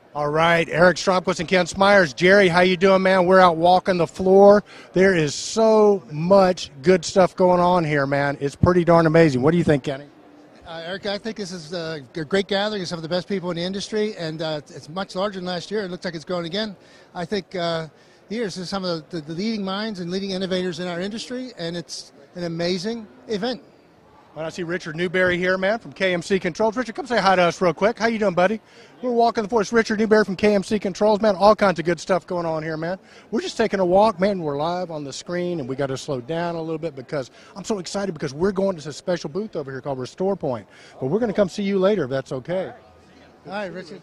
All right, Eric Stromquist and Ken Smyers. Jerry, how you doing, man? We're out walking the floor. There is so much good stuff going on here, man. It's pretty darn amazing. What do you think, Kenny? Eric, I think this is a great gathering of some of the best people in the industry, and it's much larger than last year. It looks like it's growing again. I think here's some of the leading minds and leading innovators in our industry, and it's an amazing event. Well, I see Richard Newberry here, man, from KMC Controls. Richard, come say hi to us real quick. How you doing, buddy? We're walking the floor. It's Richard Newberry from KMC Controls, man. All kinds of good stuff going on here, man. We're just taking a walk, man. We're live on the screen, and we got to slow down a little bit because I'm so excited because we're going to a special booth over here called Restore Point. But we're going to come see you later if that's okay. All right, Richard.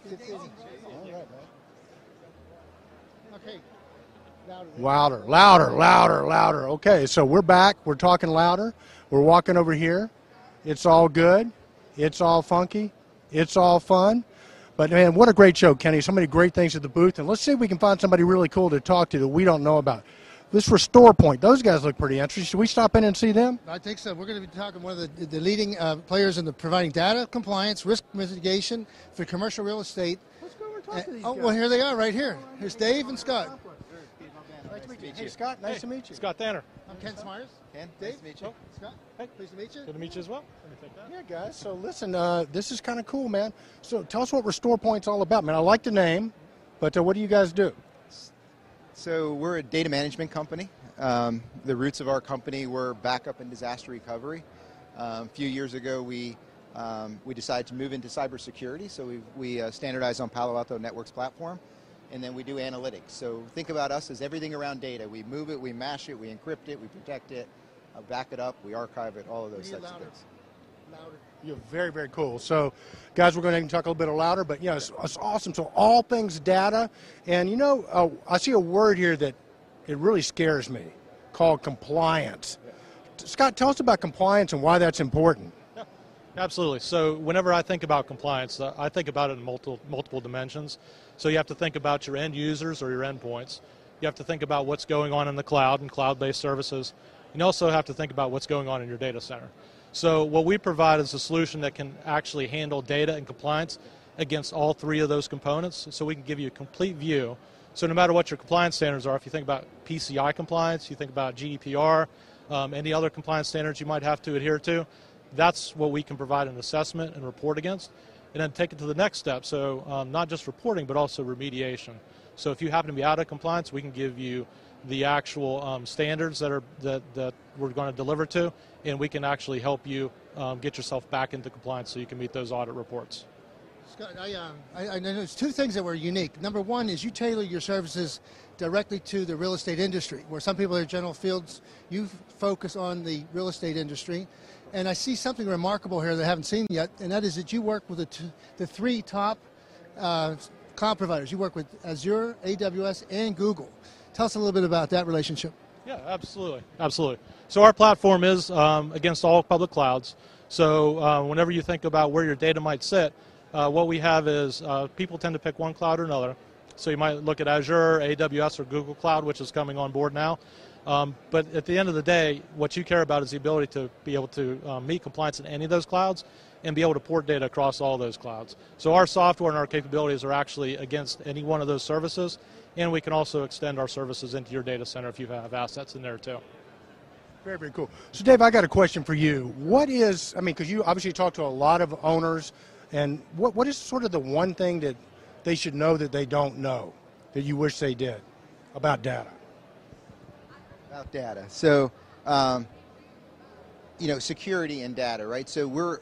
Okay. Louder, louder, louder, louder. Okay, so we're back. We're talking louder. We're walking over here. It's all good. It's all funky. It's all fun. But, man, what a great show, Kenny. So many great things at the booth. And let's see if we can find somebody really cool to talk to that we don't know about. This Restore Point, those guys look pretty interesting. Should we stop in and see them? I think so. We're going to be talking to one of the leading players in the providing data compliance, risk mitigation for commercial real estate. Let's go over and talk to these guys. Well, here they are right here. Here's Dave and Scott. Nice to meet you. Hey, Scott, nice to meet you. Scott Tanner. I'm Ken Smyers. Ken, Dave. nice to meet you. Scott. Hey. Pleased to meet you. Good to meet you as well. Let me take that. Yeah, guys. So listen, this is kind of cool, man. So tell us what Restore Point's all about, man. I like the name, but what do you guys do? So we're a data management company. The roots of our company were backup and disaster recovery. A few years ago, we decided to move into cybersecurity, so we standardized on Palo Alto Networks platform, and then we do analytics. So think about us as everything around data. We move it, we mash it, we encrypt it, we protect it, back it up, we archive it, all of those types of things. Louder. You're very, very cool. So, guys, we're going to talk a little bit louder, but, yeah, it's awesome. So all things data. And, you know, I see a word here that it really scares me called compliance. Yeah. Scott, tell us about compliance and why that's important. Yeah, absolutely. So whenever I think about compliance, I think about it in multiple dimensions. So you have to think about your end users or your endpoints. You have to think about what's going on in the cloud and cloud-based services. You also have to think about what's going on in your data center. So what we provide is a solution that can actually handle data and compliance against all three of those components, so we can give you a complete view. So no matter what your compliance standards are, if you think about PCI compliance, you think about GDPR, any other compliance standards you might have to adhere to, that's what we can provide an assessment and report against, and then take it to the next step. So not just reporting, but also remediation. So if you happen to be out of compliance, we can give you the actual standards that we're going to deliver to, and we can actually help you get yourself back into compliance so you can meet those audit reports. Scott, I know there's two things that were unique. Number one is you tailor your services directly to the real estate industry, where some people are general fields. You focus on the real estate industry. And I see something remarkable here that I haven't seen yet, and that is that you work with the three top cloud providers. You work with Azure, AWS, and Google. Tell us a little bit about that relationship. Yeah, absolutely. Absolutely. So our platform is against all public clouds. So whenever you think about where your data might sit, what we have is people tend to pick one cloud or another. So you might look at Azure, AWS, or Google Cloud, which is coming on board now. But at the end of the day, what you care about is the ability to be able to meet compliance in any of those clouds and be able to port data across all those clouds. So our software and our capabilities are actually against any one of those services, and we can also extend our services into your data center if you have assets in there too. Very, very cool. So, Dave, I got a question for you. What is, because you obviously talk to a lot of owners, and what is sort of the one thing that they should know that they don't know, that you wish they did about data? About data. So, security and data, right? So we're,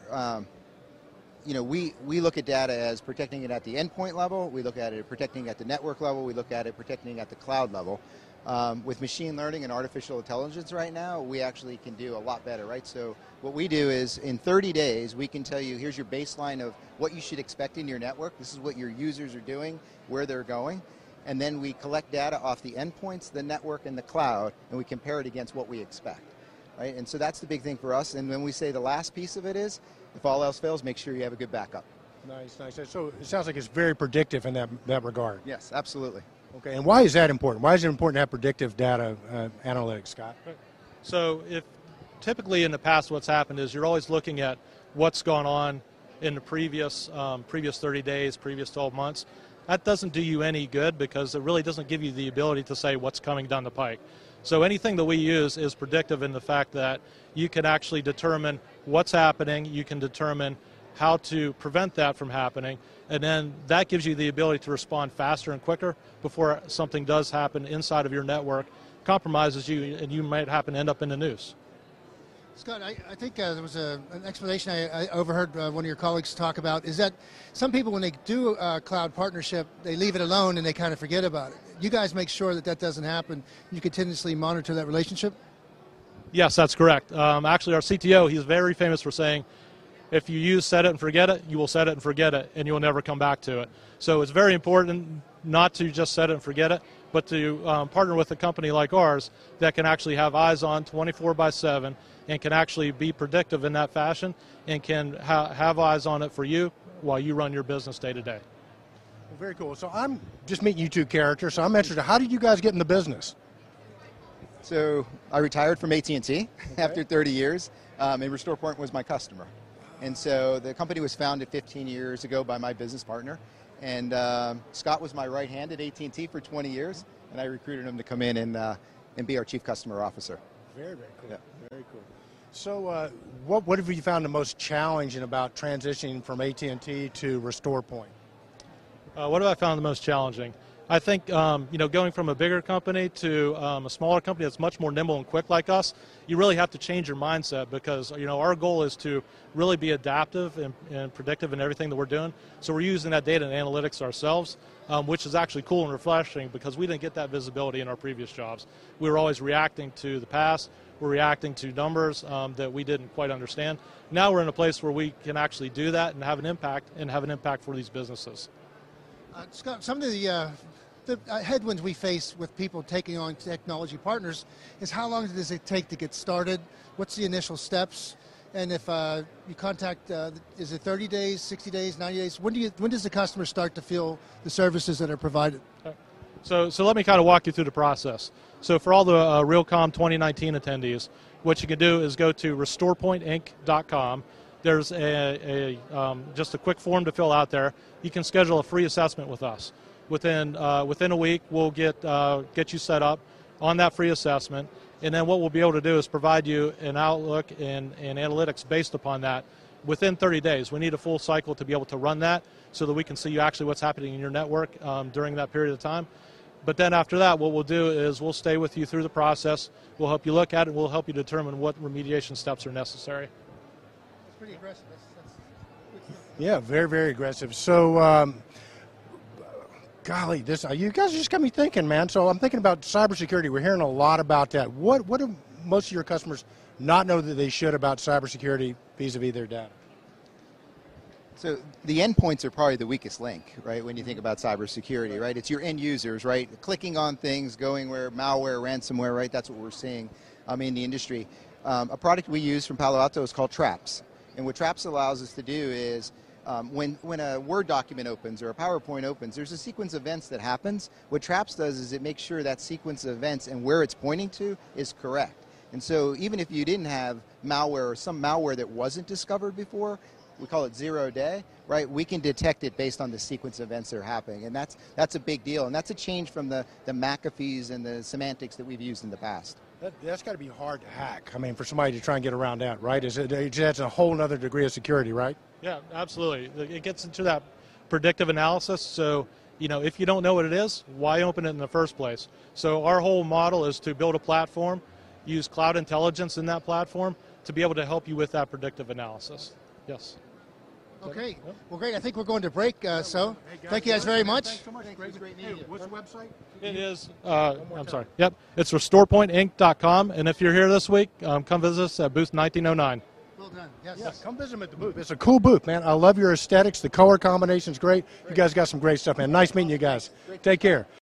we look at data as protecting it at the endpoint level. We look at it protecting at the network level. We look at it protecting at the cloud level. With machine learning and artificial intelligence right now, we actually can do a lot better, right? So what we do is in 30 days, we can tell you, here's your baseline of what you should expect in your network. This is what your users are doing, where they're going. And then we collect data off the endpoints, the network, and the cloud, and we compare it against what we expect, right? And so that's the big thing for us. And when we say the last piece of it is, if all else fails, make sure you have a good backup. Nice, nice. So it sounds like it's very predictive in that regard. Yes, absolutely. Okay, and why is that important? Why is it important to have predictive data analytics, Scott? So if typically in the past what's happened is you're always looking at what's gone on in the previous 30 days, previous 12 months. that doesn't do you any good because it really doesn't give you the ability to say what's coming down the pike. So anything that we use is predictive in the fact that you can actually determine what's happening, you can determine how to prevent that from happening, and then that gives you the ability to respond faster and quicker before something does happen inside of your network, compromises you, and you might happen to end up in the news. Scott, I think there was an explanation I overheard one of your colleagues talk about, is that some people, when they do a cloud partnership, they leave it alone and they kind of forget about it. You guys make sure that that doesn't happen. You continuously monitor that relationship? Yes, that's correct. Actually, our CTO, he's very famous for saying, if you use set it and forget it, you will set it and forget it, and you will never come back to it. So it's very important not to just set it and forget it, but to partner with a company like ours that can actually have eyes on 24/7 and can actually be predictive in that fashion and can have eyes on it for you while you run your business day to day. Well, very cool. So I'm just meeting you two characters, so I'm interested. How did you guys get in the business? So I retired from AT&T after 30 years, and RestorePoint was my customer. And so the company was founded 15 years ago by my business partner, and Scott was my right hand at AT&T for 20 years, and I recruited him to come in and be our chief customer officer. Very, very cool. Yeah. Very cool. So what have you found the most challenging about transitioning from AT&T to RestorePoint? What have I found the most challenging? I think going from a bigger company to a smaller company that's much more nimble and quick like us, you really have to change your mindset because our goal is to really be adaptive and predictive in everything that we're doing. So we're using that data and analytics ourselves, which is actually cool and refreshing because we didn't get that visibility in our previous jobs. We were always reacting to the past. We're reacting to numbers that we didn't quite understand. Now we're in a place where we can actually do that and have an impact for these businesses. Scott, some of the headwinds we face with people taking on technology partners is how long does it take to get started? What's the initial steps? And if you contact, is it 30 days, 60 days, 90 days? When does the customer start to feel the services that are provided? So let me kind of walk you through the process. So for all the Realcomm 2019 attendees, what you can do is go to restorepointinc.com. There's just a quick form to fill out there. You can schedule a free assessment with us. Within a week, we'll get you set up on that free assessment, and then what we'll be able to do is provide you an outlook and analytics based upon that within 30 days. We need a full cycle to be able to run that so that we can see you actually what's happening in your network during that period of time. But then after that, what we'll do is we'll stay with you through the process. We'll help you look at it. We'll help you determine what remediation steps are necessary. That's pretty aggressive. Yeah, very, very aggressive. So, golly, you guys just got me thinking, man. So I'm thinking about cybersecurity. We're hearing a lot about that. What do most of your customers not know that they should about cybersecurity vis-a-vis their data? So the endpoints are probably the weakest link, right, when you think about cybersecurity, right? It's your end users, right? Clicking on things, going where malware, ransomware, right? That's what we're seeing in the industry. A product we use from Palo Alto is called Traps. And what Traps allows us to do is when a Word document opens or a PowerPoint opens, there's a sequence of events that happens. What Traps does is it makes sure that sequence of events and where it's pointing to is correct. And so even if you didn't have malware or some malware that wasn't discovered before, we call it 0 day, right? We can detect it based on the sequence of events that are happening, and that's a big deal, and that's a change from the McAfee's and the semantics that we've used in the past. That's got to be hard to hack. I mean, for somebody to try and get around that, right? That's a whole other degree of security, right? Yeah, absolutely. It gets into that predictive analysis. So, if you don't know what it is, why open it in the first place? So our whole model is to build a platform, use cloud intelligence in that platform to be able to help you with that predictive analysis. Yes. Okay. Well, great. I think we're going to break. So thank you guys very much. Thanks so much. Great meeting you. What's the website? It is, I'm sorry. Yep. It's restorepointinc.com. And if you're here this week, come visit us at booth 1909. Well done. Yes. Yeah, come visit them at the booth. It's a cool booth, man. I love your aesthetics. The color combination's great. You guys got some great stuff, man. Nice meeting you guys. Take care.